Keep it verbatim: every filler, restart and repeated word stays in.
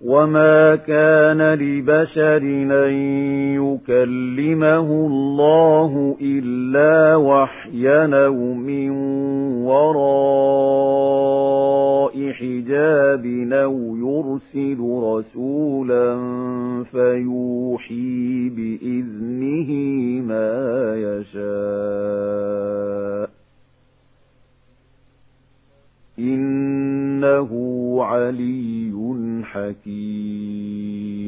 وما كان لبشر أن يكلمه الله إلا وحيا أو من وراء حجاب أو يرسل رسولا فيوحي بإذنه ما يشاء إنه علي حكيم.